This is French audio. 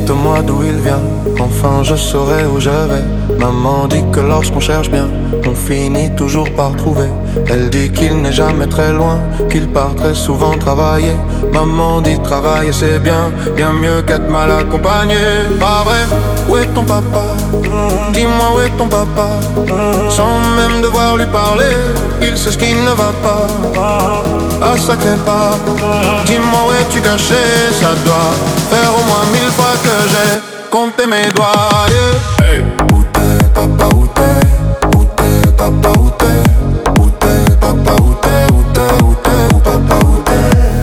Dites-moi d'où il vient, enfin je saurai où je vais. Maman dit que lorsqu'on cherche bien, on finit toujours par trouver. Elle dit qu'il n'est jamais très loin, qu'il part très souvent travailler. Maman dit travailler c'est bien, bien mieux qu'être mal accompagné. Pas vrai, où est ton papa? Dis-moi où est ton papa? Sans même devoir lui parler, il sait ce qui ne va pas. Ah sacré pas, dis-moi où es-tu caché? Ça doit faire au moins 1000 fois que j'ai compté mes doigts, yeah. Hey.